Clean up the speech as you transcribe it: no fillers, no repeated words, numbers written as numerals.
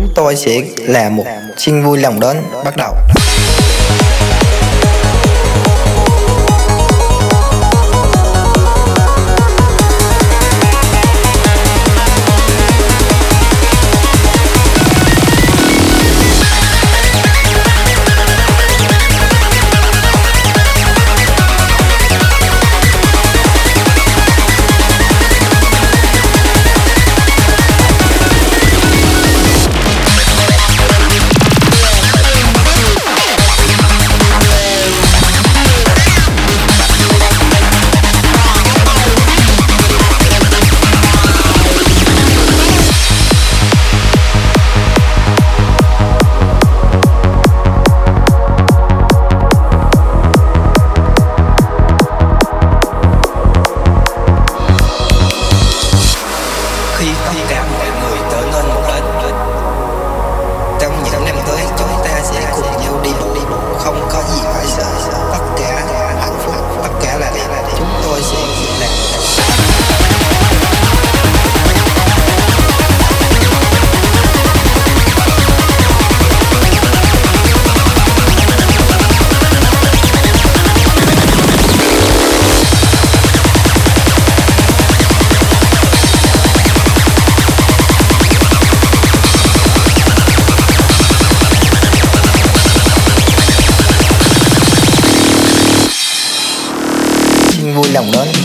chúng tôi sẽ làm một xin vui lòng đến bắt đầu. Khi tất cả mọi người trở nên một hết, trong những năm tới chúng ta sẽ cùng nhau đi bộ, không có gì phải sợ, tất cả hạnh phúc, tất cả là đẹp, chúng tôi sẽ làm. Vui lòng đến